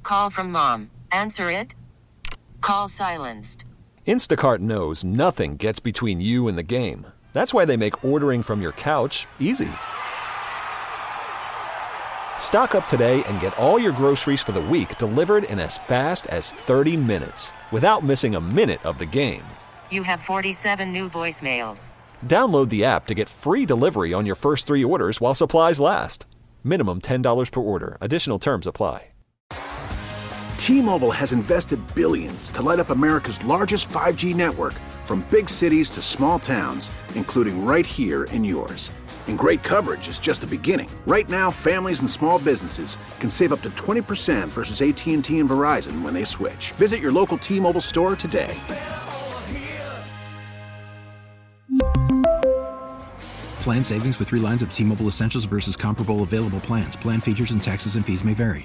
Call from mom. Answer it. Call silenced. Instacart knows nothing gets between you and the game. That's why they make ordering from your couch easy. Stock up today and get all your groceries for the week delivered in as fast as 30 minutes without missing a minute of the game. You have 47 new voicemails. Download the app to get free delivery on your first 3 orders while supplies last. Minimum $10 per order. Additional terms apply. T-Mobile has invested billions to light up America's largest 5G network, from big cities to small towns, including right here in yours. And great coverage is just the beginning. Right now, families and small businesses can save up to 20% versus AT&T and Verizon when they switch. Visit your local T-Mobile store today. Plan savings with 3 lines of T-Mobile Essentials versus comparable available plans. Plan features and taxes and fees may vary.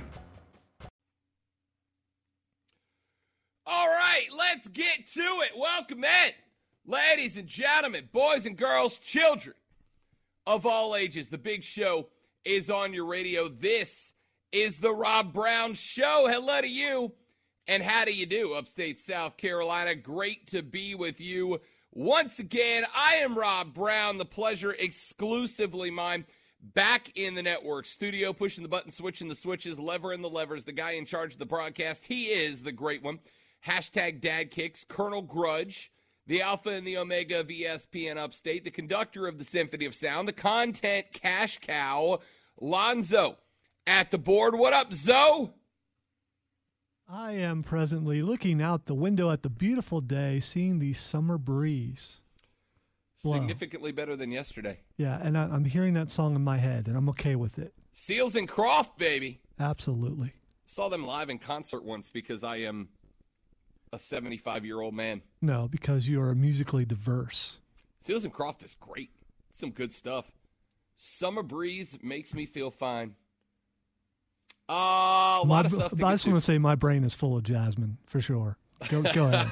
All right, let's get to it. Welcome in, ladies and gentlemen, boys and girls, children of all ages. The big show is on your radio. This is the Rob Brown Show. Hello to you, and how do you do, upstate South Carolina? Great to be with you once again. I am Rob Brown. The pleasure exclusively mine. Back in the network studio, pushing the button, switching the switches, levering the levers. The guy in charge of the broadcast, he is the great one. Hashtag Dad Kicks, Colonel Grudge, the Alpha and the Omega of ESPN Upstate, the conductor of the Symphony of Sound, the content cash cow, Lonzo at the board. What up, Zo? I am presently looking out the window at the beautiful day, seeing the summer breeze blow. Significantly better than yesterday. Yeah, and I'm hearing that song in my head, and I'm okay with it. Seals and Croft, baby. Absolutely. Saw them live in concert once because I am a 75-year-old man. No, because you are musically diverse. Seals and Croft is great. Some good stuff. Summer breeze makes me feel fine. A lot of stuff to I just want to say my brain is full of Jasmine, for sure. Go ahead.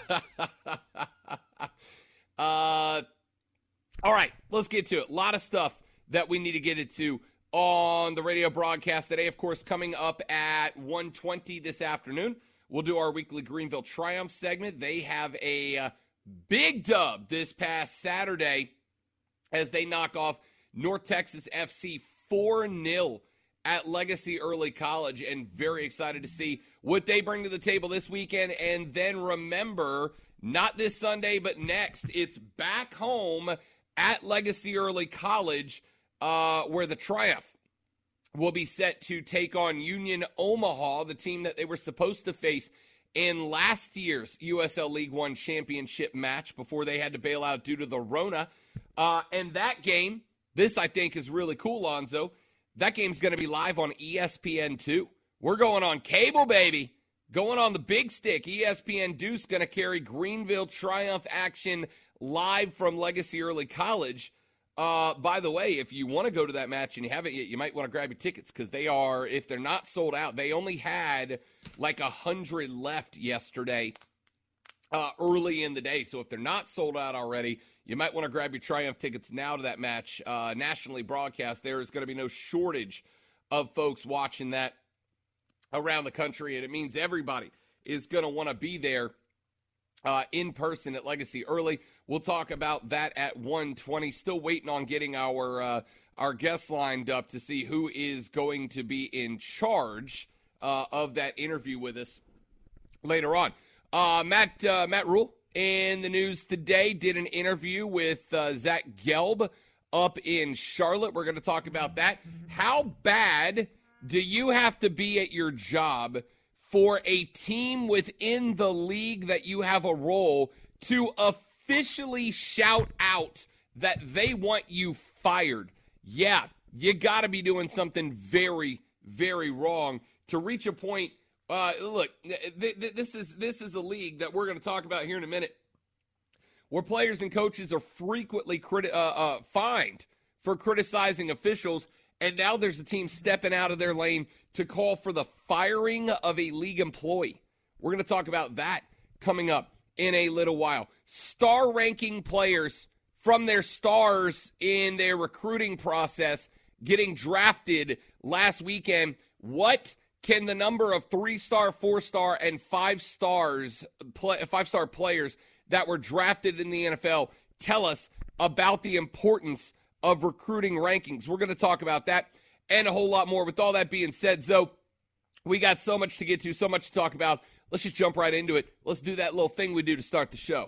All right, let's get to it. A lot of stuff that we need to get into on the radio broadcast today. Of course, coming up at 1:20 this afternoon, we'll do our weekly Greenville Triumph segment. They have a big dub this past Saturday as they knock off North Texas FC 4-0 at Legacy Early College, and very excited to see what they bring to the table this weekend. And then remember, not this Sunday, but next, it's back home at Legacy Early College, where the Triumph will be set to take on Union Omaha, the team that they were supposed to face in last year's USL League One championship match before they had to bail out due to the Rona. And that game, this I think is really cool, Lonzo. That game's going to be live on ESPN2. We're going on cable, baby. Going on the big stick. ESPN Deuce going to carry Greenville Triumph action live from Legacy Early College. By the way, if you want to go to that match and you haven't yet, you might want to grab your tickets because they are, if they're not sold out, they only had like 100 left yesterday early in the day. So if they're not sold out already, you might want to grab your Triumph tickets now to that match. Nationally broadcast, there is going to be no shortage of folks watching that around the country, and it means everybody is going to want to be there in person at Legacy Early. We'll talk about that at 1:20. Still waiting on getting our guests lined up to see who is going to be in charge of that interview with us later on. Matt Rule in the news today did an interview with Zach Gelb up in Charlotte. We're going to talk about that. How bad do you have to be at your job for a team within the league that you have a role to officially shout out that they want you fired? Yeah, you got to be doing something very, very wrong to reach a point. Look, this is a league that we're going to talk about here in a minute, where players and coaches are frequently fined for criticizing officials, and now there's a team stepping out of their lane to call for the firing of a league employee. We're going to talk about that coming up in a little while. Star ranking players from their stars in their recruiting process getting drafted last weekend. What can the number of 3-star, 4-star, and 5-star players that were drafted in the NFL tell us about the importance of recruiting rankings? We're going to talk about that and a whole lot more. With all that being said, Zoe, we got so much to get to, so much to talk about. Let's just jump right into it. Let's do that little thing we do to start the show.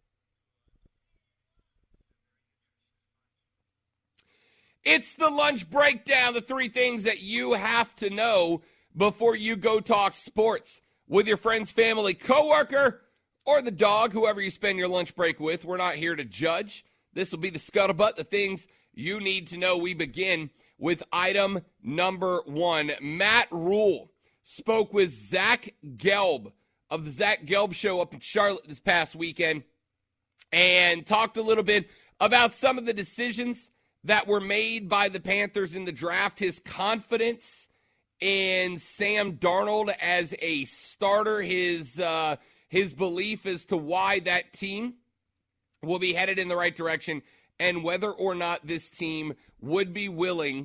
It's the lunch breakdown, the 3 things that you have to know before you go talk sports with your friends, family, coworker, or the dog, whoever you spend your lunch break with. We're not here to judge. This will be the scuttlebutt, the things you need to know. We begin with item number 1. Matt Rule spoke with Zach Gelb of the Zach Gelb Show up in Charlotte this past weekend and talked a little bit about some of the decisions that were made by the Panthers in the draft, his confidence in Sam Darnold as a starter, his belief as to why that team will be headed in the right direction, and whether or not this team would be willing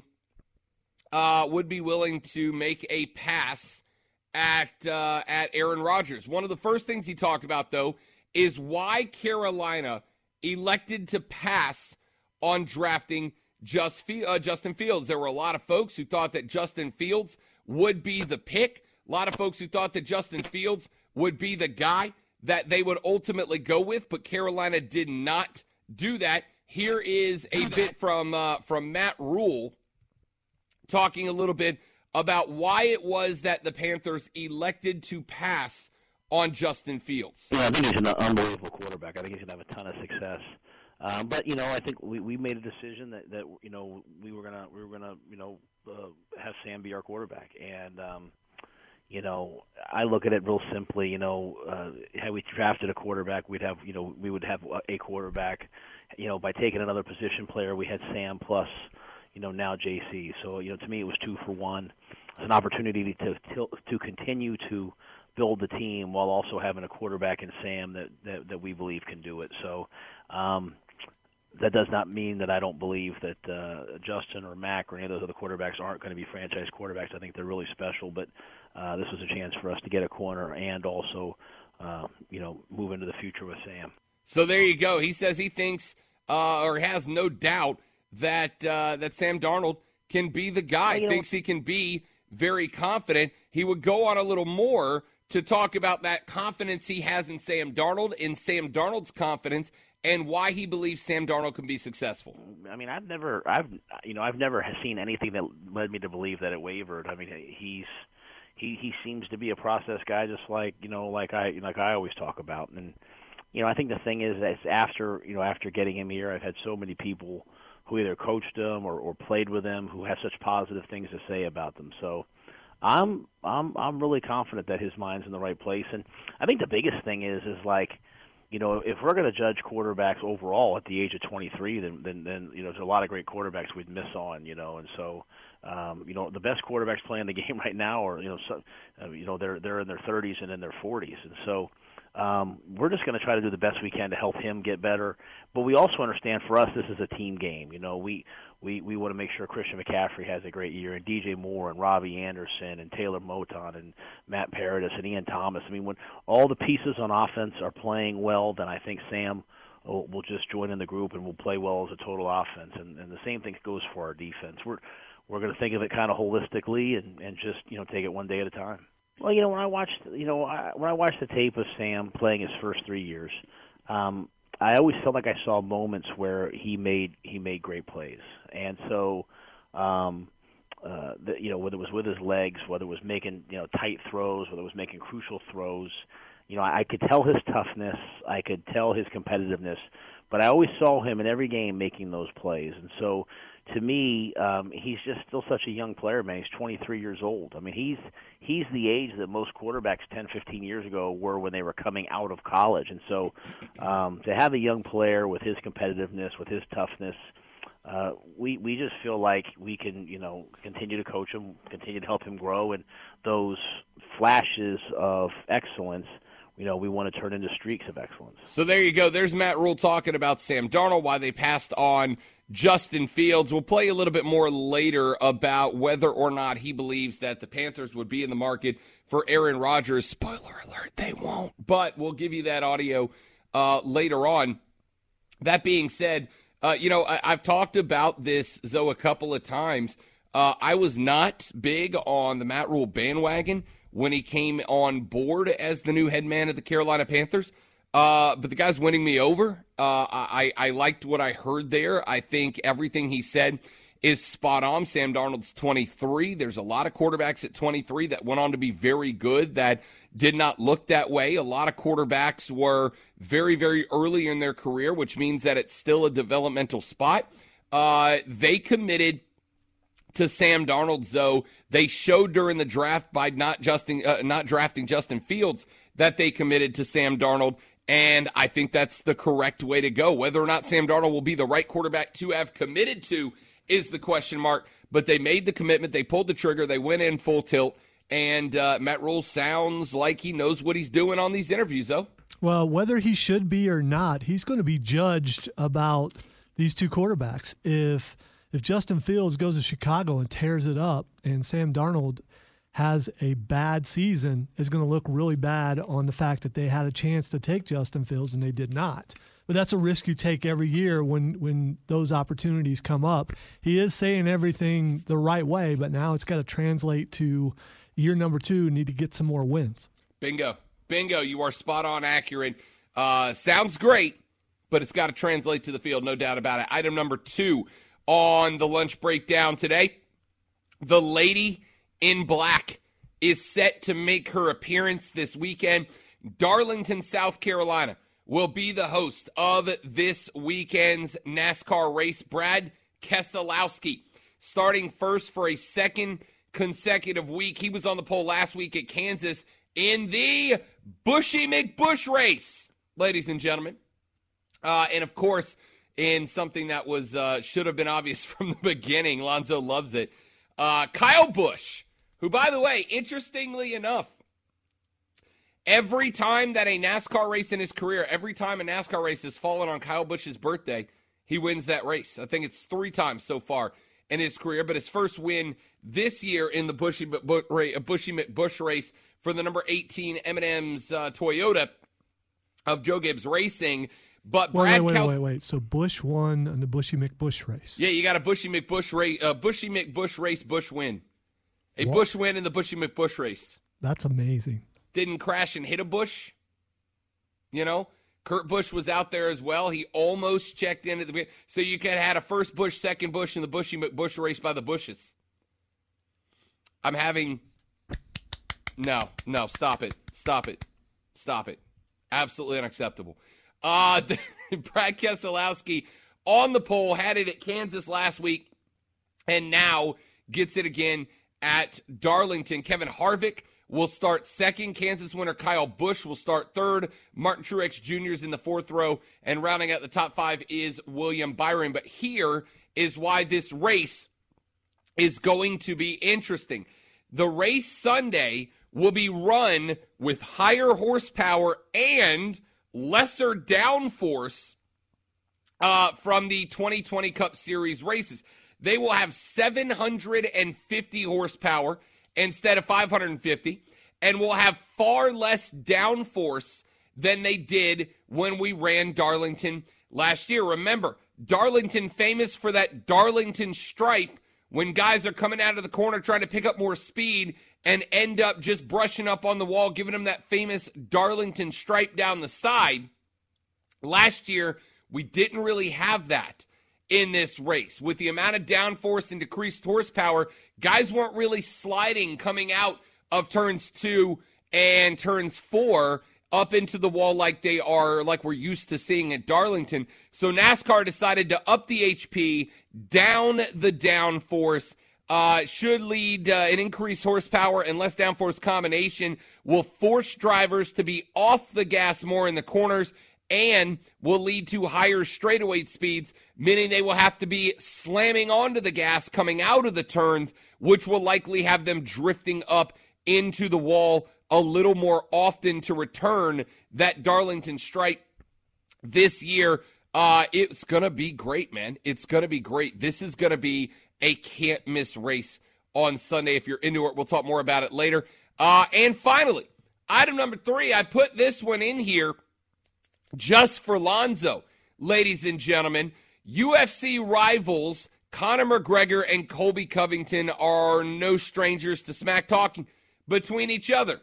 to make a pass at Aaron Rodgers. One of the first things he talked about, though, is why Carolina elected to pass on drafting Justin Fields. There were a lot of folks who thought that Justin Fields would be the pick. A lot of folks who thought that Justin Fields would be the guy that they would ultimately go with, but Carolina did not do that. Here is a bit from Matt Rule talking a little bit about why it was that the Panthers elected to pass on Justin Fields. Yeah, I think he's an unbelievable quarterback. I think he's going to have a ton of success. But I think we made a decision that we were gonna have Sam be our quarterback, and I look at it real simply. Had we drafted a quarterback, we would have a quarterback. By taking another position player, we had Sam plus now JC. So to me, it was 2 for 1. It's an opportunity to continue to build the team while also having a quarterback in Sam that we believe can do it. So. That does not mean that I don't believe that Justin or Mac or any of those other quarterbacks aren't going to be franchise quarterbacks. I think they're really special, but this was a chance for us to get a corner and also, move into the future with Sam. So there you go. He says he thinks or has no doubt that Sam Darnold can be the guy. Thinks he can be very confident. He would go on a little more to talk about that confidence he has in Sam Darnold's confidence, and why he believes Sam Darnold can be successal. I mean, I've never seen anything that led me to believe that it wavered. I mean, he seems to be a process guy, just like I always talk about. And I think the thing is that after getting him here, I've had so many people who either coached him or played with him who have such positive things to say about them. So I'm really confident that his mind's in the right place. And I think the biggest thing is like, if we're going to judge quarterbacks overall at the age of 23, then there's a lot of great quarterbacks we'd miss on, and so the best quarterbacks playing the game right now are they're in their 30s and in their 40s, and so we're just going to try to do the best we can to help him get better. But we also understand for us this is a team game. We want to make sure Christian McCaffrey has a great year, and DJ Moore and Robbie Anderson and Taylor Moton and Matt Paradis and Ian Thomas. I mean, when all the pieces on offense are playing well, then I think Sam will just join in the group and will play well as a total offense. And the same thing goes for our defense. We're going to think of it kind of holistically and just take it one day at a time. Well, when I watched the tape of Sam playing his first 3 years, I always felt like I saw moments where he made great plays, and so whether it was with his legs, whether it was making tight throws, whether it was making crucial throws, I could tell his toughness, I could tell his competitiveness, but I always saw him in every game making those plays, and so. To me, he's just still such a young player, man. He's 23 years old. I mean, he's the age that most quarterbacks 10, 15 years ago were when they were coming out of college. And so to have a young player with his competitiveness, with his toughness, we just feel like we can, continue to coach him, continue to help him grow, and those flashes of excellence we want to turn into streaks of excellence. So there you go. There's Matt Rule talking about Sam Darnold, why they passed on Justin Fields. We'll play a little bit more later about whether or not he believes that the Panthers would be in the market for Aaron Rodgers. Spoiler alert, they won't. But we'll give you that audio later on. That being said, I've talked about this, Zoe, a couple of times. I was not big on the Matt Rule bandwagon when he came on board as the new head man of the Carolina Panthers. But the guy's winning me over. I liked what I heard there. I think everything he said is spot on. Sam Darnold's 23. There's a lot of quarterbacks at 23 that went on to be very good that did not look that way. A lot of quarterbacks were very, very early in their career, which means that it's still a developmental spot. They committed to Sam Darnold, though. They showed during the draft by not drafting Justin Fields that they committed to Sam Darnold, and I think that's the correct way to go. Whether or not Sam Darnold will be the right quarterback to have committed to is the question mark, but they made the commitment, they pulled the trigger, they went in full tilt, and Matt Rule sounds like he knows what he's doing on these interviews, though. Well, whether he should be or not, he's going to be judged about these two quarterbacks. If Justin Fields goes to Chicago and tears it up and Sam Darnold has a bad season, it's going to look really bad on the fact that they had a chance to take Justin Fields and they did not. But that's a risk you take every year when those opportunities come up. He is saying everything the right way, but now it's got to translate to year number 2, need to get some more wins. Bingo. You are spot on accurate. Sounds great, but it's got to translate to the field, no doubt about it. Item number 2 on the lunch breakdown today. The Lady in Black is set to make her appearance this weekend. Darlington, South Carolina will be the host of this weekend's NASCAR race. Brad Keselowski starting first for a second consecutive week. He was on the pole last week at Kansas in the Bushy McBush race, ladies and gentlemen. And, of course, in something that was should have been obvious from the beginning, Lonzo loves it, Kyle Busch, who, by the way, interestingly enough, every time that a NASCAR race in his career, every time a NASCAR race has fallen on Kyle Busch's birthday, he wins that race. I think it's 3 times so far in his career, but his first win this year in the Bushy McBush race for the number 18 M&M's Toyota of Joe Gibbs Racing. But wait. So Busch won in the Bushy McBush race. Yeah, you got a Bushy McBush race, Busch win. A what? Busch win in the Bushy McBush race. That's amazing. Didn't crash and hit a bush. Kurt Busch was out there as well. He almost checked in at the beginning. So you could have had a first Busch, second Busch in the Bushy McBush race by the Bushes. No, stop it. Absolutely unacceptable. Brad Keselowski on the pole, had it at Kansas last week, and now gets it again at Darlington. Kevin Harvick will start second. Kansas winner Kyle Busch will start third. Martin Truex Jr. is in the 4th row, and rounding out the top 5 is William Byron. But here is why this race is going to be interesting. The race Sunday will be run with higher horsepower and lesser downforce from the 2020 Cup Series races. They will have 750 horsepower instead of 550, and will have far less downforce than they did when we ran Darlington last year. Remember, Darlington famous for that Darlington stripe when guys are coming out of the corner trying to pick up more speed and end up just brushing up on the wall, giving them that famous Darlington stripe down the side. Last year, we didn't really have that in this race. With the amount of downforce and decreased horsepower, guys weren't really sliding coming out of turns 2 and turns 4 up into the wall like we're used to seeing at Darlington. So NASCAR decided to up the HP, down the downforce. Should lead an increased horsepower and less downforce combination, will force drivers to be off the gas more in the corners, and will lead to higher straightaway speeds, meaning they will have to be slamming onto the gas coming out of the turns, which will likely have them drifting up into the wall a little more often to return that Darlington stripe this year. It's going to be great, man. It's going to be great. This is going to be a can't-miss race on Sunday. If you're into it, we'll talk more about it later. And finally, item number 3, I put this one in here just for Lonzo. Ladies and gentlemen, UFC rivals Conor McGregor and Colby Covington are no strangers to smack talking between each other.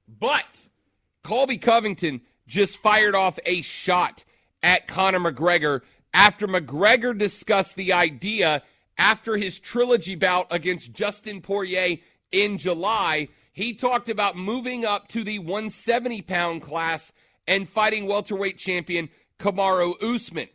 But Colby Covington just fired off a shot at Conor McGregor after McGregor discussed the idea after his trilogy bout against Justin Poirier in July. He talked about moving up to the 170-pound class and fighting welterweight champion Kamaru Usman.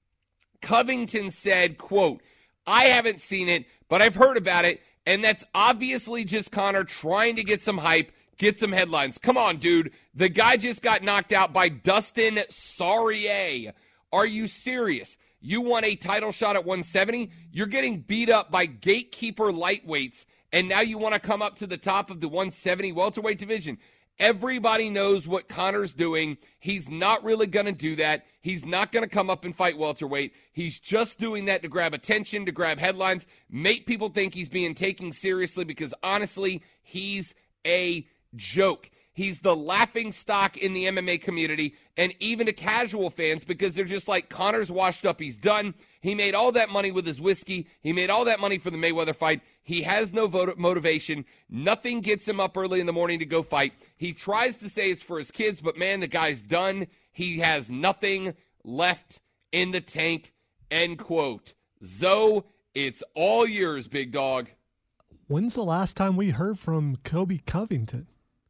Covington said, quote, "I haven't seen it, but I've heard about it, and that's obviously just Conor trying to get some hype, get some headlines. Come on, dude. The guy just got knocked out by Dustin Poirier. Are you serious? You won a title shot at 170? You're getting beat up by gatekeeper lightweights, and now you want to come up to the top of the 170 welterweight division. Everybody knows what Conor's doing. He's not really going to do that. He's not going to come up and fight welterweight. He's just doing that to grab attention, to grab headlines, make people think he's being taken seriously because, honestly, he's a joke. He's the laughing stock in the MMA community and even to casual fans because they're just like, Conor's washed up. He's done. He made all that money with his whiskey. He made all that money for the Mayweather fight. He has no motivation. Nothing gets him up early in the morning to go fight. He tries to say it's for his kids, but, man, the guy's done. He has nothing left in the tank," end quote. Zoe, it's all yours, big dog. When's the last time we heard from Colby Covington?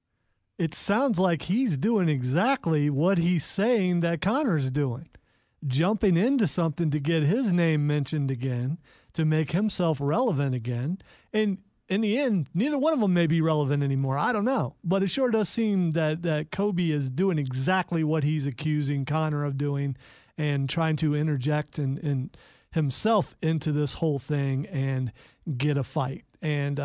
It sounds like he's doing exactly what he's saying that Conor's doing, jumping into something to get his name mentioned again, to make himself relevant again. And in the end, neither one of them may be relevant anymore. I don't know. But it sure does seem that Colby is doing exactly what he's accusing Conor of doing and trying to interject and himself into this whole thing and get a fight. And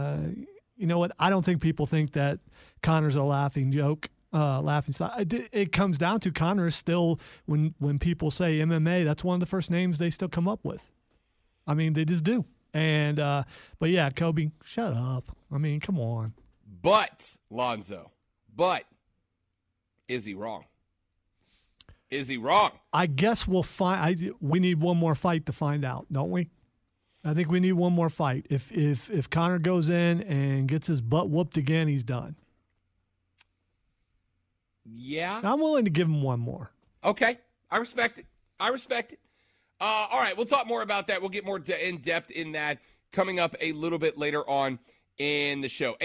you know what? I don't think people think that Conor's a laughing joke, laughing stock. It comes down to Conor is still, when people say MMA, that's one of the first names they still come up with. I mean, they just do. And but yeah, Colby, shut up. I mean, come on. But Lonzo, is he wrong? Is he wrong? I guess we'll find. We need one more fight to find out, don't we? I think we need one more fight. If Conor goes in and gets his butt whooped again, he's done. Yeah. I'm willing to give him one more. Okay. I respect it. All right. We'll talk more about that. We'll get more in depth in that coming up a little bit later on in the show.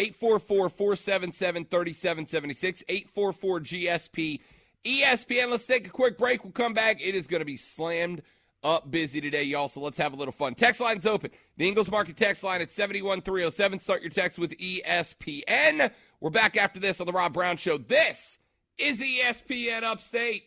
844-477-3776, 844-GSP, ESPN. Let's take a quick break. We'll come back. It is going to be slammed up busy today, y'all, so let's have a little fun. Text line's open. The Ingles Market text line at 71307. Start your text with ESPN. We're back after this on The Rob Brown Show. This is ESPN Upstate.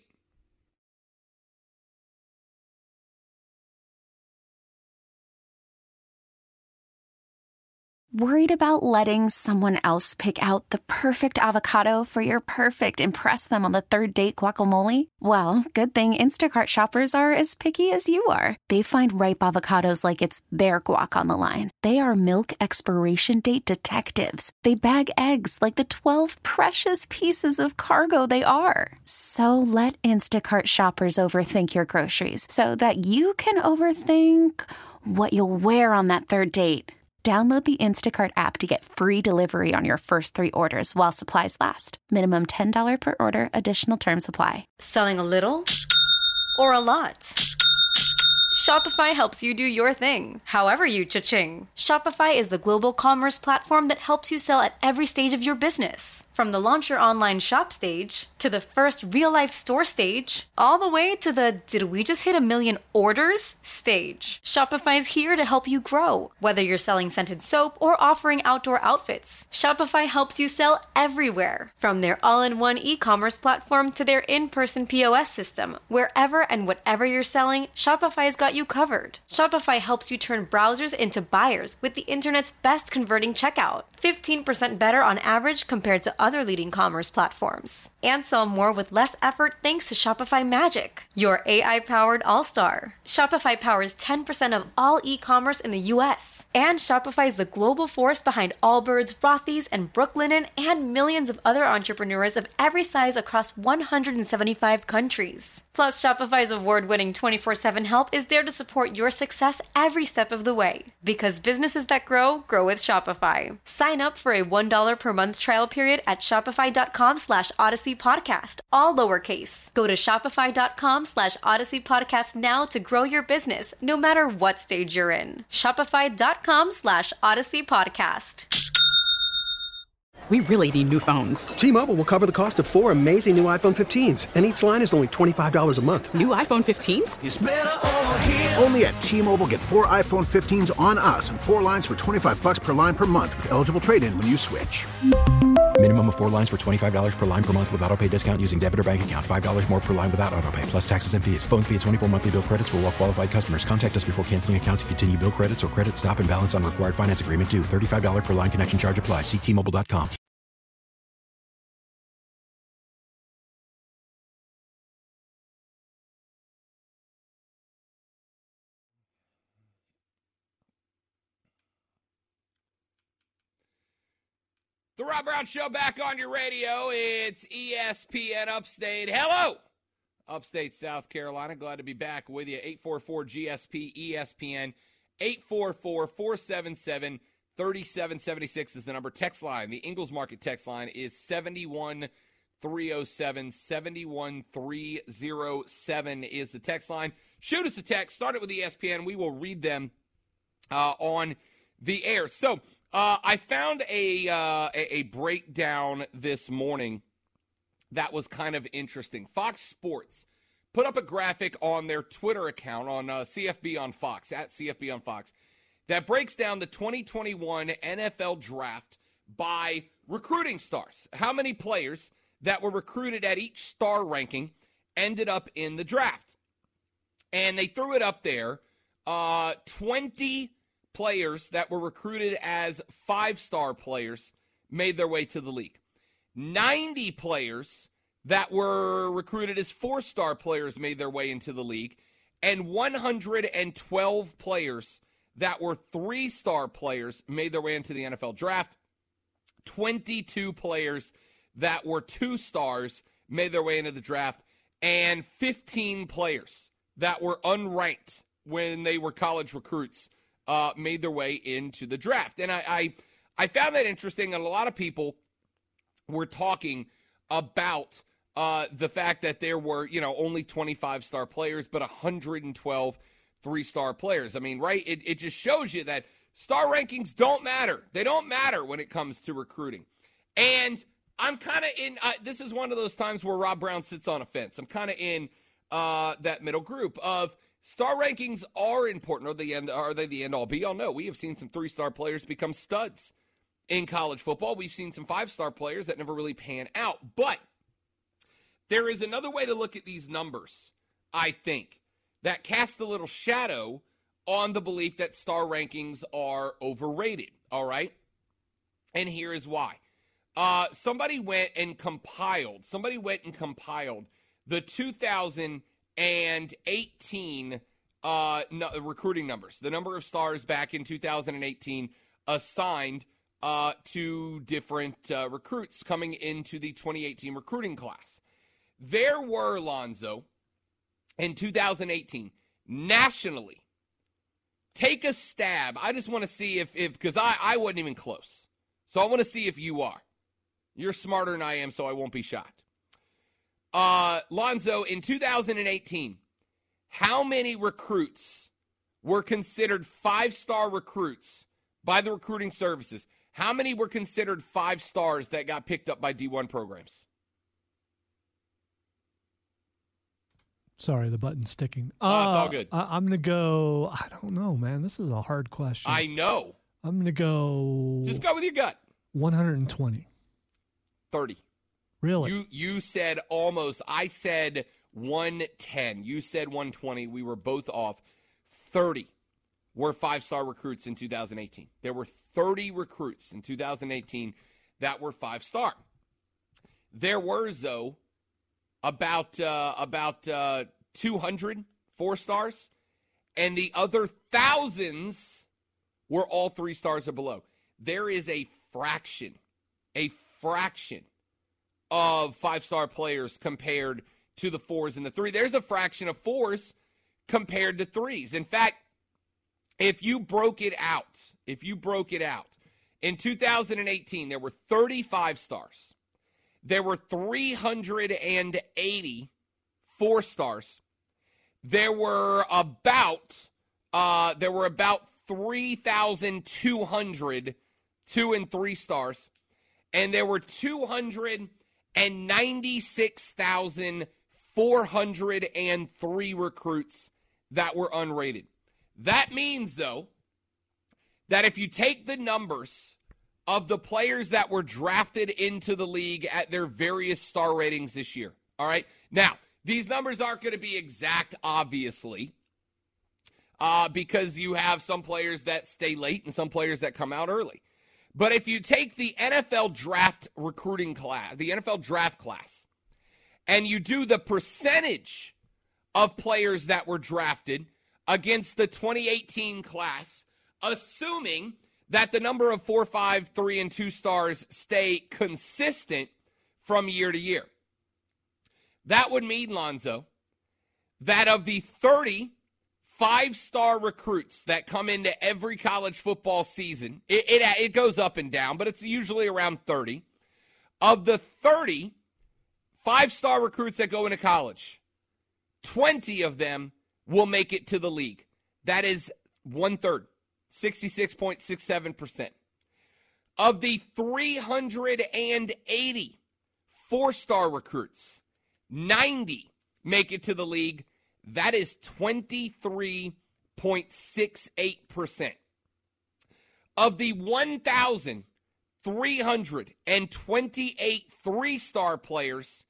Worried about letting someone else pick out the perfect avocado for your perfect impress them on the third date guacamole? Well, good thing Instacart shoppers are as picky as you are. They find ripe avocados like it's their guac on the line. They are milk expiration date detectives. They bag eggs like the 12 precious pieces of cargo they are. So let Instacart shoppers overthink your groceries so that you can overthink what you'll wear on that third date. Download the Instacart app to get free delivery on your first 3 orders while supplies last. Minimum $10 per order. Additional terms apply. Selling a little or a lot? Shopify helps you do your thing, however you cha-ching. Shopify is the global commerce platform that helps you sell at every stage of your business. From the launch your online shop stage to the first real-life store stage, all the way to the "did we just hit 1 million orders" stage. Shopify's here to help you grow. Whether you're selling scented soap or offering outdoor outfits, Shopify helps you sell everywhere. From their all-in-one e-commerce platform to their in-person POS system, wherever and whatever you're selling, Shopify's got you covered. Shopify helps you turn browsers into buyers with the internet's best converting checkout, 15% better on average compared to other leading commerce platforms. And sell more with less effort thanks to Shopify Magic, your AI-powered all-star. Shopify powers 10% of all e-commerce in the U.S. And Shopify is the global force behind Allbirds, Rothy's, and Brooklinen, and millions of other entrepreneurs of every size across 175 countries. Plus, Shopify's award-winning 24/7 help is there to support your success every step of the way. Because businesses that grow, grow with Shopify. Sign up for a $1 per month trial period at shopify.com/Odyssey Podcast, all lowercase. Go to shopify.com/Odyssey Podcast now to grow your business, no matter what stage you're in. Shopify.com/Odyssey Podcast. We really need new phones. T-Mobile will cover the cost of 4 amazing new iPhone 15s, and each line is only $25 a month. New iPhone 15s? It's better over here. Only at T-Mobile, get 4 iPhone 15s on us and 4 lines for $25 per line per month with eligible trade-in when you switch. Minimum of 4 lines for $25 per line per month with autopay discount using debit or bank account. $5 more per line without autopay, plus taxes and fees. Phone fee at 24 monthly bill credits for well-qualified customers. Contact us before canceling account to continue bill credits or credit stop and balance on required finance agreement due. $35 per line connection charge applies. See T-Mobile.com. The Rob Brown Show back on your radio. It's ESPN Upstate. Hello, Upstate South Carolina. Glad to be back with you. 844-GSP-ESPN. 844-477-3776 is the number. Text line. The Ingalls Market text line is 71307. 71307 is the text line. Shoot us a text. Start it with ESPN. We will read them on the air. So, I found a breakdown this morning that was kind of interesting. Fox Sports put up a graphic on their Twitter account on CFB on Fox, at CFB on Fox, that breaks down the 2021 NFL Draft by recruiting stars. How many players that were recruited at each star ranking ended up in the draft. And they threw it up there, 20 players that were recruited as 5-star players made their way to the league. 90 players that were recruited as 4-star players made their way into the league. And 112 players that were 3-star players made their way into the NFL draft. 22 players that were 2 stars made their way into the draft. And 15 players that were unranked when they were college recruits made their way into the draft. And I found that interesting, and a lot of people were talking about the fact that there were, only 25-star players, but 112 3-star players. I mean, right? It just shows you that star rankings don't matter. They don't matter when it comes to recruiting. And I'm kind of in, this is one of those times where Rob Brown sits on a fence. I'm kind of in that middle group of star rankings are important. Are they the end all be all? No, we have seen some 3-star players become studs in college football. We've seen some 5-star players that never really pan out. But there is another way to look at these numbers, I think, that casts a little shadow on the belief that star rankings are overrated, all right? And here is why. Somebody went and compiled the 2018 recruiting numbers, the number of stars back in 2018 assigned to different recruits coming into the 2018 recruiting class. There were, Lonzo, in 2018, nationally, take a stab. I just want to see if because I wasn't even close. So I want to see if you are. You're smarter than I am, so I won't be shocked. Lonzo, in 2018, how many recruits were considered 5-star recruits by the recruiting services? How many were considered 5 stars that got picked up by D1 programs? Sorry, the button's sticking. It's all good. I'm going to go, I don't know, man. This is a hard question. I know. I'm going to go. Just go with your gut. 120. 30. Really? You said almost. I said 110. You said 120. We were both off. 30 were 5-star recruits in 2018. There were 30 recruits in 2018 that were 5-star. There were, though, about 200 4-stars, and the other thousands were all 3 stars or below. There is a fraction of 5-star players compared to the 4s and the 3s. There's a fraction of 4s compared to 3s. In fact, if you broke it out, in 2018, there were 35 stars. There were 380 4-stars. There were about 3,200 2 and 3 stars, and there were 296,403 recruits that were unrated. That means, though, that if you take the numbers of the players that were drafted into the league at their various star ratings this year, all right? Now, these numbers aren't going to be exact, obviously, because you have some players that stay late and some players that come out early. But if you take the NFL draft recruiting class, the NFL draft class, and you do the percentage of players that were drafted against the 2018 class, assuming that the number of 4, 5, 3, and 2 stars stay consistent from year to year, that would mean, Lonzo, that of the 30 5-star recruits that come into every college football season, it goes up and down, but it's usually around 30. Of the 30 5-star recruits that go into college, 20 of them will make it to the league. That is 1/3, 66.67%. Of the 380 4-star recruits, 90 make it to the league. That is 23.68%. Of the 1,328 3-star players,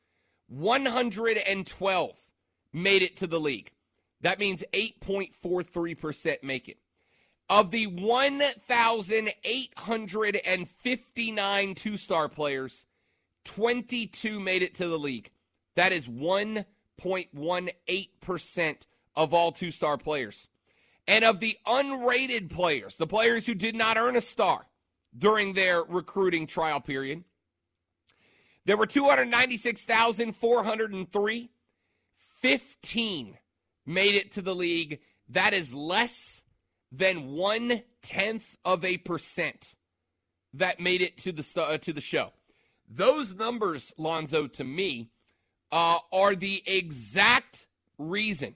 112 made it to the league. That means 8.43% make it. Of the 1,859 2-star players, 22 made it to the league. That is 1.18% of all 2-star players. And of the unrated players, the players who did not earn a star during their recruiting trial period, there were 296,403. 15 made it to the league. That is less than 0.1% that made it to the show. Those numbers, Lonzo, to me, are the exact reason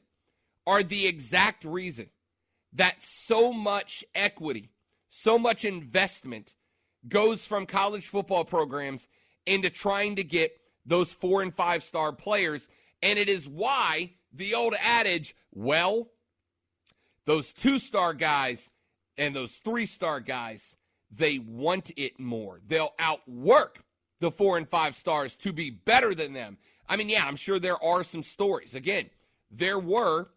that so much equity, so much investment goes from college football programs into trying to get those 4 and 5-star players. And it is why the old adage, well, those 2-star guys and those 3-star guys, they want it more. They'll outwork the 4 and 5 stars to be better than them. I mean, yeah, I'm sure there are some stories. Again, there were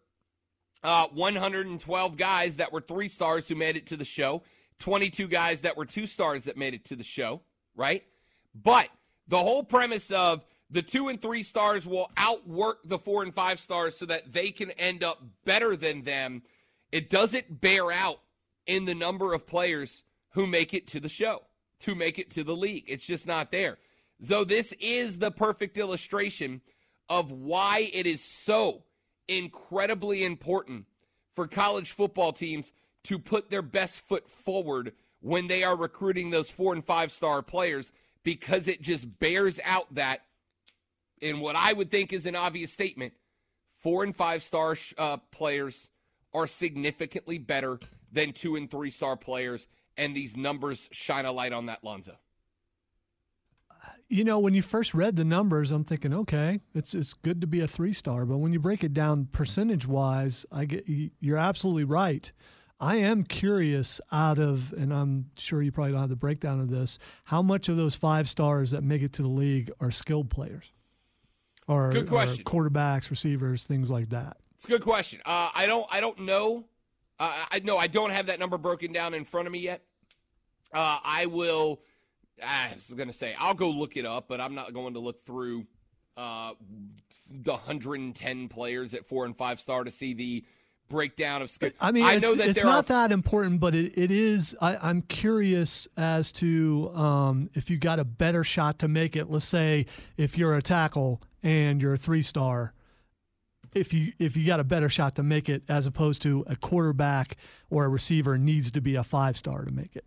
112 guys that were 3 stars who made it to the show, 22 guys that were 2 stars that made it to the show, right? But the whole premise of the 2 and 3 stars will outwork the 4 and 5 stars so that they can end up better than them, it doesn't bear out in the number of players who make it to the show, to make it to the league. It's just not there. So this is the perfect illustration of why it is so incredibly important for college football teams to put their best foot forward when they are recruiting those 4 and 5-star players, because it just bears out that, in what I would think is an obvious statement, 4 and 5-star players are significantly better than 2 and 3-star players, and these numbers shine a light on that, Lonzo. You know, when you first read the numbers, I'm thinking, okay, it's good to be a 3-star. But when you break it down percentage-wise, you're absolutely right. I am curious and I'm sure you probably don't have the breakdown of this, how much of those 5 stars that make it to the league are skilled players? Good question. Or quarterbacks, receivers, things like that. It's a good question. I don't know. I don't have that number broken down in front of me yet. I will. I was going to say I'll go look it up, but I'm not going to look through the 110 players at 4 and 5 star to see the breakdown of skill. I mean, it's not that important, but it is. I'm curious as to if you got a better shot to make it. Let's say if you're a tackle and you're a 3-star, if you got a better shot to make it as opposed to a quarterback or a receiver needs to be a 5-star to make it.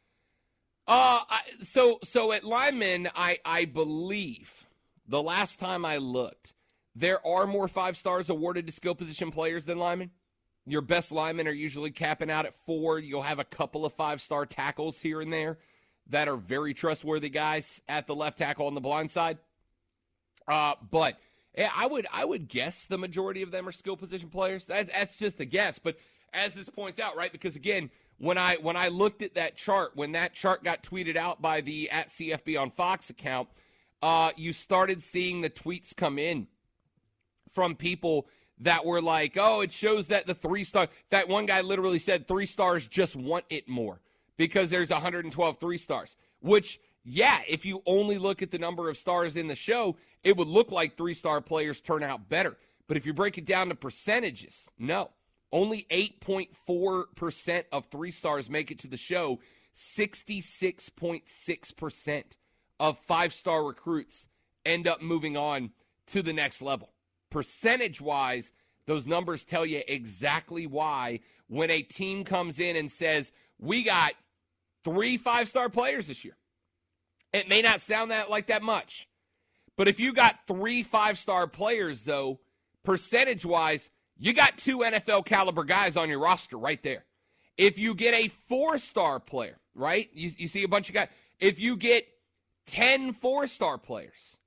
So at linemen, I believe the last time I looked, there are more 5 stars awarded to skill position players than linemen. Your best linemen are usually capping out at 4. You'll have a couple of 5-star tackles here and there that are very trustworthy guys at the left tackle on the blind side. But yeah, I would guess the majority of them are skill position players. That's just a guess. But as this points out, right, because again, when I looked at that chart, when that chart got tweeted out by the @CFB on Fox account, you started seeing the tweets come in from people that were like, oh, it shows that the 3-star. In fact, one guy literally said 3 stars just want it more because there's 112 3-stars, which, yeah, if you only look at the number of stars in the show, it would look like 3-star players turn out better. But if you break it down to percentages, no. Only 8.4% of 3 stars make it to the show. 66.6% of 5-star recruits end up moving on to the next level. Percentage-wise, those numbers tell you exactly why when a team comes in and says, we got 3 5-star players this year. It may not sound like that much. But if you got 3 5-star players, though, percentage-wise, you got 2 NFL caliber guys on your roster right there. If you get a 4-star player, right, you see a bunch of guys. If you get 10 4-star players,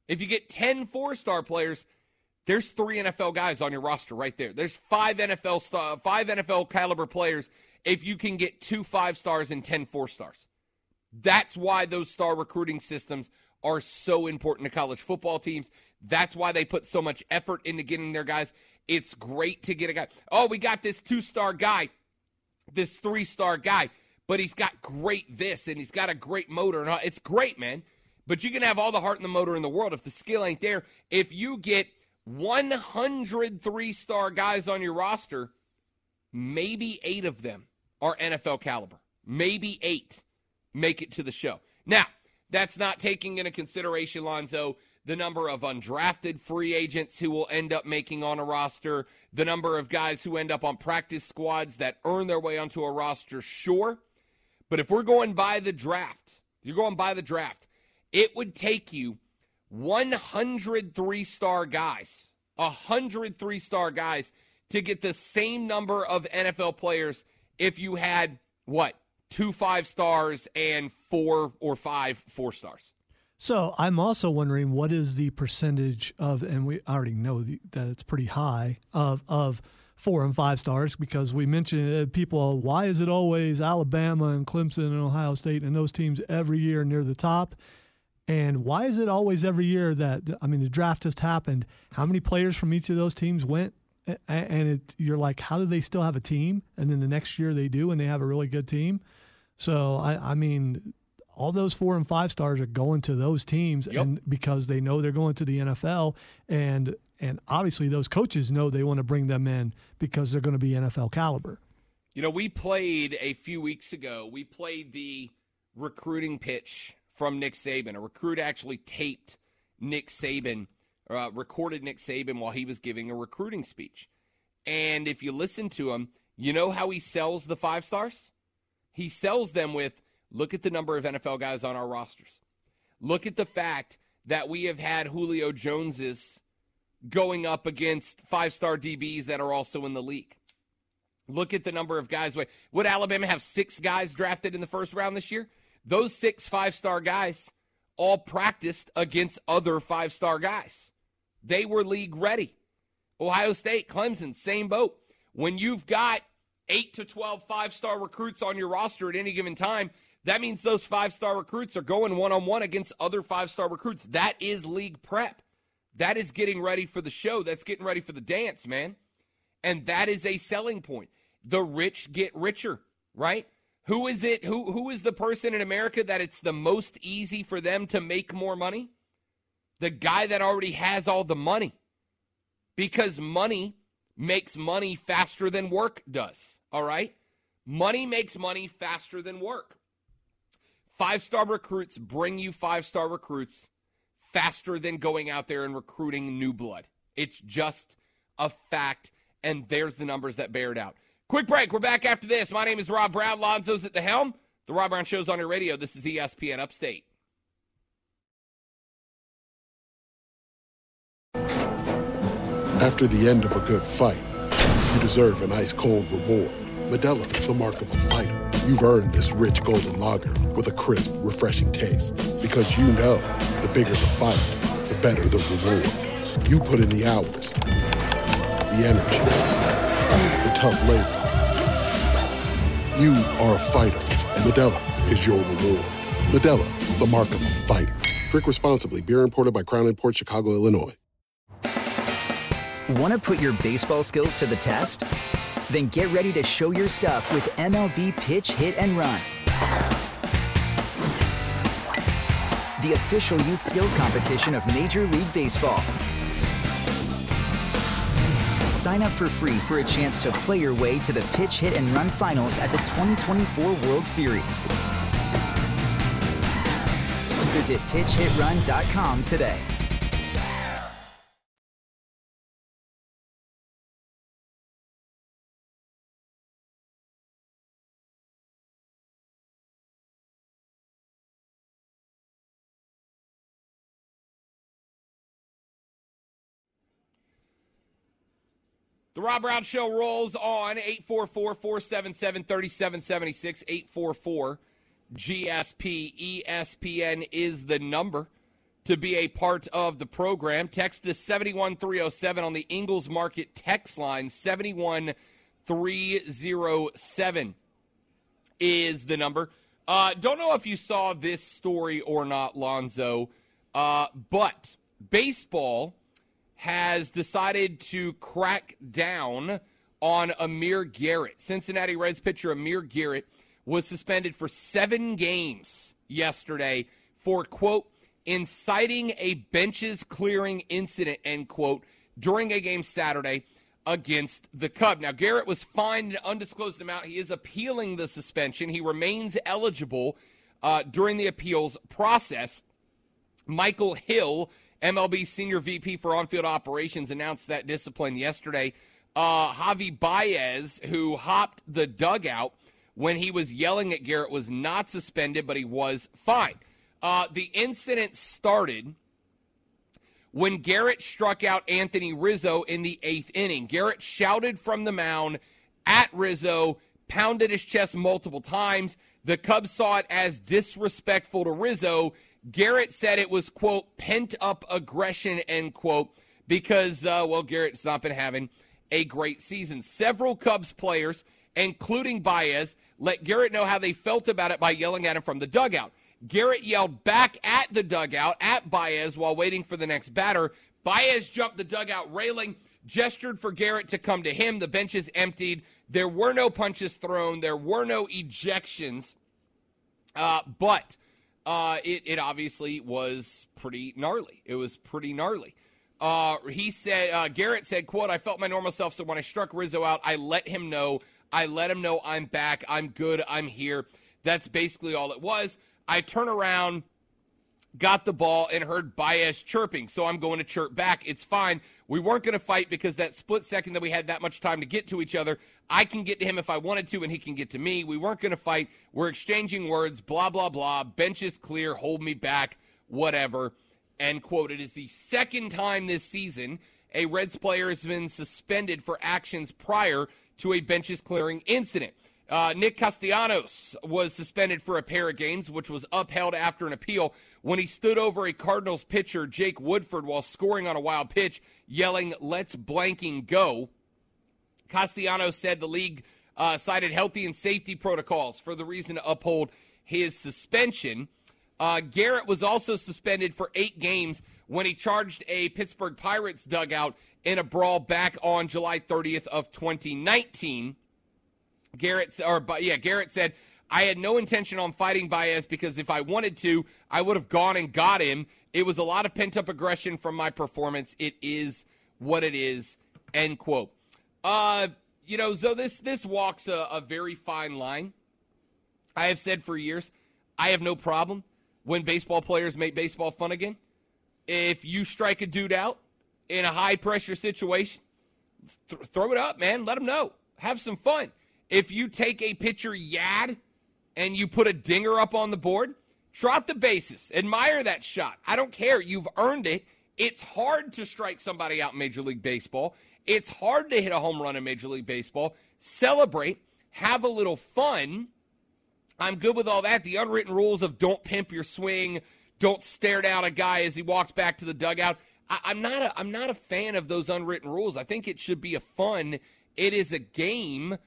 there's 3 NFL guys on your roster right there. There's 5 NFL caliber players if you can get 2 5-stars and 10 4-stars. That's why those star recruiting systems are so important to college football teams. That's why they put so much effort into getting their guys. It's great to get a guy. Oh, we got this 2-star guy, this 3-star guy, but he's got great this and he's got a great motor. And all. It's great, man. But you can have all the heart and the motor in the world. If the skill ain't there, if you get 100 3-star guys on your roster, maybe 8 of them are NFL caliber. Maybe 8 make it to the show. Now, that's not taking into consideration, Lonzo, the number of undrafted free agents who will end up making on a roster, the number of guys who end up on practice squads that earn their way onto a roster, sure. But if we're going by the draft, it would take you 100 3-star guys, 100 3-star guys to get the same number of NFL players if you had, 2 5-stars and 4 or 5 4-stars. So I'm also wondering what is the percentage of, and we already know that it's pretty high, of 4 and 5 stars because we mentioned people, why is it always Alabama and Clemson and Ohio State and those teams every year near the top? And why is it always every year that, the draft just happened, how many players from each of those teams went? And you're like, how do they still have a team? And then the next year they do and they have a really good team. So, all those 4 and 5 stars are going to those teams, yep. And because they know they're going to the NFL, and obviously those coaches know they want to bring them in because they're going to be NFL caliber. We played a few weeks ago. We played the recruiting pitch from Nick Saban. A recruit actually taped Nick Saban, recorded Nick Saban while he was giving a recruiting speech. And if you listen to him, you know how he sells the 5 stars? He sells them with, look at the number of NFL guys on our rosters. Look at the fact that we have had Julio Joneses going up against 5-star DBs that are also in the league. Look at the number of guys. Would Alabama have 6 guys drafted in the first round this year? Those 6 5-star guys all practiced against other five-star guys. They were league ready. Ohio State, Clemson, same boat. When you've got 8 to 12 five-star recruits on your roster at any given time, that means those five-star recruits are going one-on-one against other five-star recruits. That is league prep. That is getting ready for the show. That's getting ready for the dance, man. And that is a selling point. The rich get richer, right? Who is it? Who is the person in America that it's the most easy for them to make more money? The guy that already has all the money. Because money makes money faster than work does, all right? Money makes money faster than work. Five-star recruits bring you five-star recruits faster than going out there and recruiting new blood. It's just a fact, and there's the numbers that bear it out. Quick break. We're back after this. My name is Rob Brown. Lonzo's at the helm. The Rob Brown Show's on your radio. This is ESPN Upstate. After the end of a good fight, you deserve an ice-cold reward. Modelo is the mark of a fighter. You've earned this rich golden lager with a crisp, refreshing taste. Because you know, the bigger the fight, the better the reward. You put in the hours, the energy, the tough labor. You are a fighter, and Modelo is your reward. Modelo, the mark of a fighter. Drink responsibly. Beer imported by Crown Imports, Chicago, Illinois. Want to put your baseball skills to the test? Then get ready to show your stuff with MLB Pitch, Hit, and Run. The official youth skills competition of Major League Baseball. Sign up for free for a chance to play your way to the Pitch, Hit, and Run finals at the 2024 World Series. Visit pitchhitrun.com today. The Rob Brown Show rolls on 844-477-3776, 844-GSP. ESPN is the number to be a part of the program. Text this 71307 on the Ingles Market text line. 71307 is the number. Don't know if you saw this story or not, Lonzo, but baseball has decided to crack down on Amir Garrett. Cincinnati Reds pitcher Amir Garrett was suspended for 7 games yesterday for, quote, inciting a benches clearing incident, end quote, during a game Saturday against the Cubs. Now, Garrett was fined an undisclosed amount. He is appealing the suspension. He remains eligible during the appeals process. Michael Hill, MLB Senior VP for On-Field Operations, announced that discipline yesterday. Javi Baez, who hopped the dugout when he was yelling at Garrett, was not suspended, but he was fined. The incident started when Garrett struck out Anthony Rizzo in the 8th inning. Garrett shouted from the mound at Rizzo, pounded his chest multiple times. The Cubs saw it as disrespectful to Rizzo. Garrett said it was, quote, pent-up aggression, end quote, because, Garrett's not been having a great season. Several Cubs players, including Baez, let Garrett know how they felt about it by yelling at him from the dugout. Garrett yelled back at the dugout, at Baez, while waiting for the next batter. Baez jumped the dugout railing, gestured for Garrett to come to him. The benches emptied. There were no punches thrown. There were no ejections, but it obviously was pretty gnarly. It was pretty gnarly. He said, Garrett said, quote, I felt my normal self, so when I struck Rizzo out, I let him know I'm back, I'm good, I'm here. That's basically all it was. I turn around, got the ball, and heard Baez chirping, so I'm going to chirp back. It's fine. We weren't going to fight because that split second that we had that much time to get to each other, I can get to him if I wanted to, and he can get to me. We weren't going to fight. We're exchanging words, blah, blah, blah. Bench is clear. Hold me back, whatever, end quote. It is the second time this season a Reds player has been suspended for actions prior to a benches clearing incident. Nick Castellanos was suspended for a pair of games, which was upheld after an appeal when he stood over a Cardinals pitcher, Jake Woodford, while scoring on a wild pitch, yelling, "Let's blanking go." Castellanos said the league cited healthy and safety protocols for the reason to uphold his suspension. Garrett was also suspended for 8 games when he charged a Pittsburgh Pirates dugout in a brawl back on July 30th of 2019. Garrett said, "I had no intention on fighting Baez because if I wanted to, I would have gone and got him. It was a lot of pent-up aggression from my performance. It is what it is," end quote. So this walks a very fine line. I have said for years, I have no problem when baseball players make baseball fun again. If you strike a dude out in a high-pressure situation, throw it up, man. Let them know. Have some fun. If you take a pitcher yad and you put a dinger up on the board, trot the bases. Admire that shot. I don't care. You've earned it. It's hard to strike somebody out in Major League Baseball. It's hard to hit a home run in Major League Baseball. Celebrate. Have a little fun. I'm good with all that. The unwritten rules of don't pimp your swing, don't stare down a guy as he walks back to the dugout. I'm not a fan of those unwritten rules. I think it should be a fun. It is a game.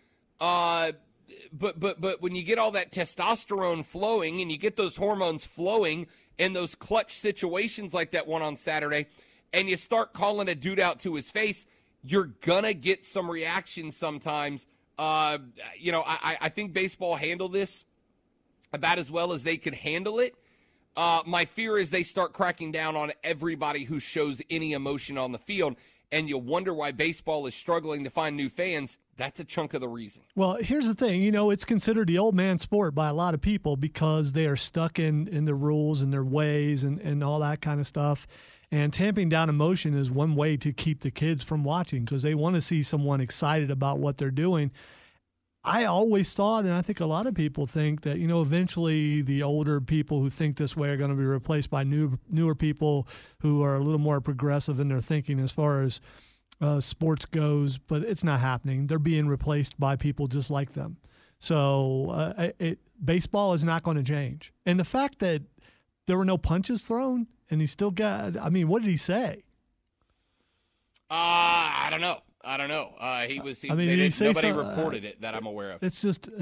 But when you get all that testosterone flowing and you get those hormones flowing in those clutch situations like that one on Saturday, and you start calling a dude out to his face, you're gonna get some reaction sometimes. I think baseball handled this about as well as they could handle it. My fear is they start cracking down on everybody who shows any emotion on the field, and you wonder why baseball is struggling to find new fans. That's a chunk of the reason. Well, here's the thing. It's considered the old man sport by a lot of people because they are stuck in the rules and their ways and all that kind of stuff. And tamping down emotion is one way to keep the kids from watching because they want to see someone excited about what they're doing. I always thought, and I think a lot of people think that, eventually the older people who think this way are going to be replaced by newer people who are a little more progressive in their thinking as far as sports goes, but it's not happening. They're being replaced by people just like them. So baseball is not going to change. And the fact that there were no punches thrown and he still got, what did he say? I don't know. Nobody reported it that I'm aware of.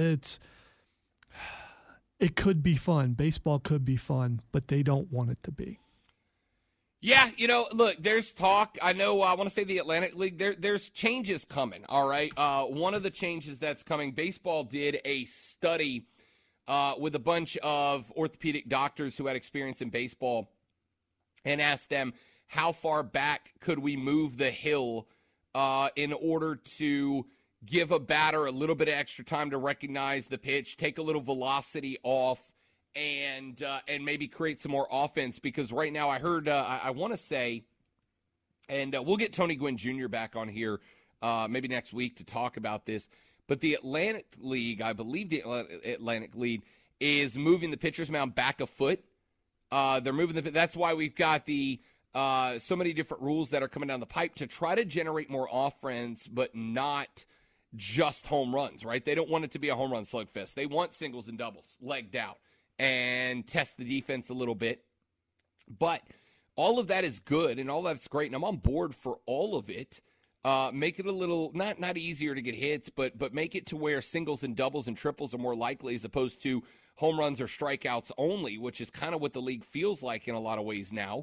It could be fun. Baseball could be fun, but they don't want it to be. Yeah, look, there's talk. I know, I want to say the Atlantic League, there's changes coming, all right? One of the changes that's coming, baseball did a study with a bunch of orthopedic doctors who had experience in baseball and asked them, how far back could we move the hill in order to give a batter a little bit of extra time to recognize the pitch, take a little velocity off, and maybe create some more offense? Because right now I heard, I want to say, and we'll get Tony Gwynn Jr. back on here maybe next week to talk about this, but the Atlantic League, I believe the Atlantic League is moving the pitcher's mound back a foot. They're moving that's why we've got the so many different rules that are coming down the pipe to try to generate more offense, but not just home runs, right? They don't want it to be a home run slugfest. They want singles and doubles legged out and test the defense a little bit. But all of that is good and all that's great, and I'm on board for all of it. Make it a little not easier to get hits, but make it to where singles and doubles and triples are more likely as opposed to home runs or strikeouts only, which is kind of what the league feels like in a lot of ways now.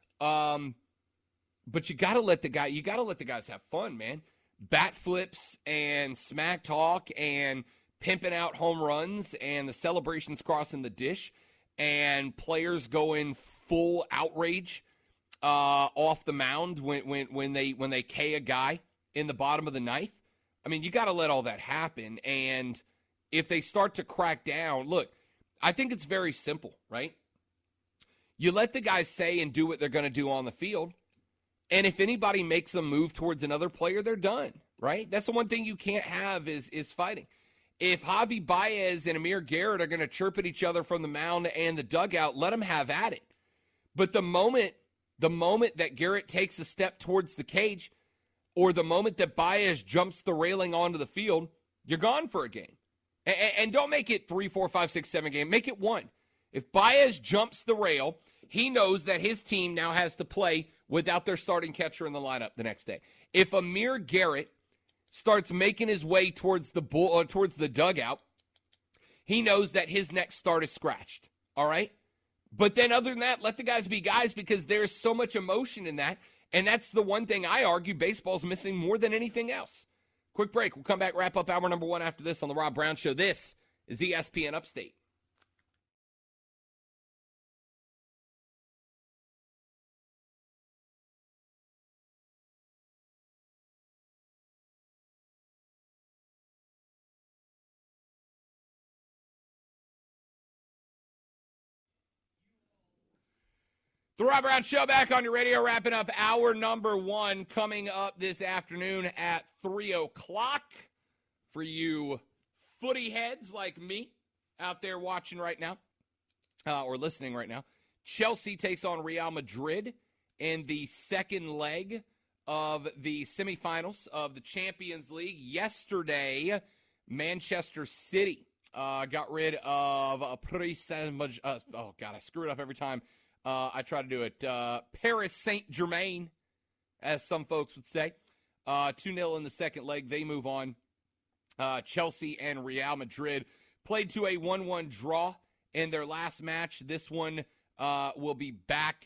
But you got to let the guys have fun, man. Bat flips and smack talk and pimping out home runs and the celebrations crossing the dish and players going full outrage off the mound when they K a guy in the bottom of the ninth. I mean, you got to let all that happen. And if they start to crack down, look, I think it's very simple, right? You let the guys say and do what they're going to do on the field. And if anybody makes a move towards another player, they're done, right? That's the one thing you can't have is fighting. If Javi Baez and Amir Garrett are going to chirp at each other from the mound and the dugout, let them have at it. But the moment that Garrett takes a step towards the cage or the moment that Baez jumps the railing onto the field, you're gone for a game. And don't make it 3, 4, 5, 6, 7 game. Make it 1. If Baez jumps the rail, he knows that his team now has to play without their starting catcher in the lineup the next day. If Amir Garrett starts making his way towards the dugout, he knows that his next start is scratched. All right? But then other than that, let the guys be guys, because there's so much emotion in that. And that's the one thing I argue baseball's missing more than anything else. Quick break. We'll come back, wrap up hour number 1 after this on The Rob Brown Show. This is ESPN Upstate. The Rob Brown Show back on your radio, wrapping up hour number 1, coming up this afternoon at 3 o'clock. For you footy heads like me out there watching right now, or listening right now, Chelsea takes on Real Madrid in the second leg of the semifinals of the Champions League. Yesterday, Manchester City got rid of Paris Saint-Germain. Oh, God, I screw it up every time. I try to do it. Paris Saint-Germain, as some folks would say. 2-0 in the second leg. They move on. Chelsea and Real Madrid played to a 1-1 draw in their last match. This one will be back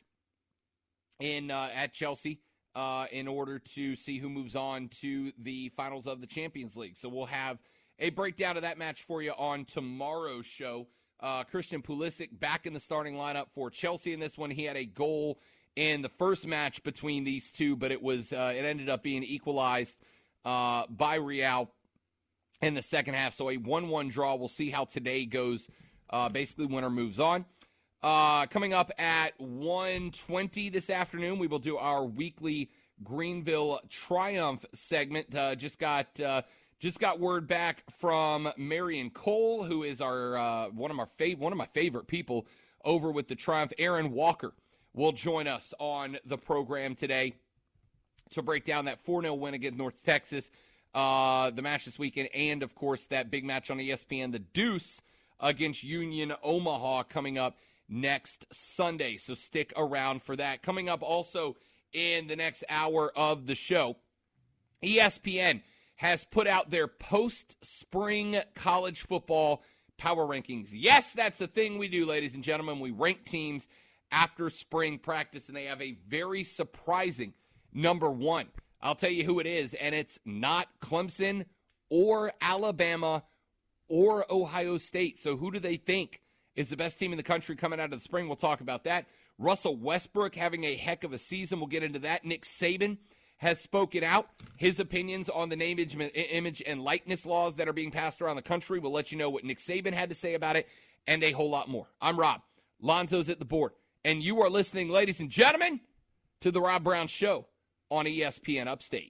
in at Chelsea in order to see who moves on to the finals of the Champions League. So we'll have a breakdown of that match for you on tomorrow's show. Christian Pulisic back in the starting lineup for Chelsea in this one. He had a goal in the first match between these two, but it ended up being equalized by Real in the second half. So a 1-1 draw. We'll see how today goes. Basically, winner moves on. Coming up at 1:20 this afternoon, we will do our weekly Greenville Triumph segment. Just got word back from Marion Cole, who is our one of my favorite people over with the Triumph. Aaron Walker will join us on the program today to break down that 4-0 win against North Texas, the match this weekend, and, of course, that big match on ESPN, the Deuce against Union Omaha, coming up next Sunday. So stick around for that. Coming up also in the next hour of the show, ESPN has put out their post-spring college football power rankings. Yes, that's the thing we do, ladies and gentlemen. We rank teams after spring practice, and they have a very surprising number 1. I'll tell you who it is, and it's not Clemson or Alabama or Ohio State. So who do they think is the best team in the country coming out of the spring? We'll talk about that. Russell Westbrook having a heck of a season. We'll get into that. Nick Saban has spoken out his opinions on the name, image, and likeness laws that are being passed around the country. We'll let you know what Nick Saban had to say about it, and a whole lot more. I'm Rob. Lonzo's at the board, and you are listening, ladies and gentlemen, to The Rob Brown Show on ESPN Upstate.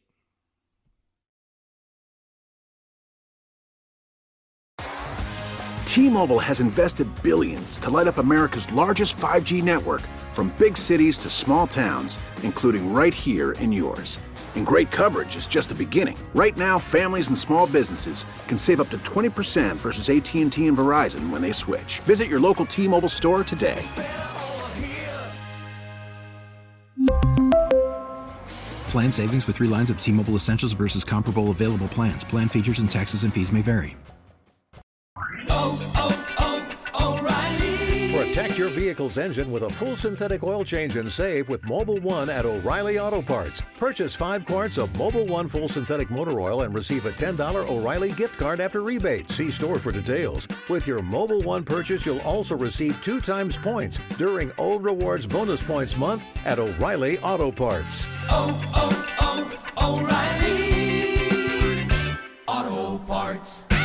T-Mobile has invested billions to light up America's largest 5G network, from big cities to small towns, including right here in yours. And great coverage is just the beginning. Right now, families and small businesses can save up to 20% versus AT&T and Verizon when they switch. Visit your local T-Mobile store today. Plan savings with 3 lines of T-Mobile Essentials versus comparable available plans. Plan features and taxes and fees may vary. Protect your vehicle's engine with a full synthetic oil change and save with Mobil 1 at O'Reilly Auto Parts. Purchase 5 quarts of Mobil 1 full synthetic motor oil and receive a $10 O'Reilly gift card after rebate. See store for details. With your Mobil 1 purchase, you'll also receive 2 times points during O Rewards Bonus Points Month at O'Reilly Auto Parts. O'Reilly Auto Parts.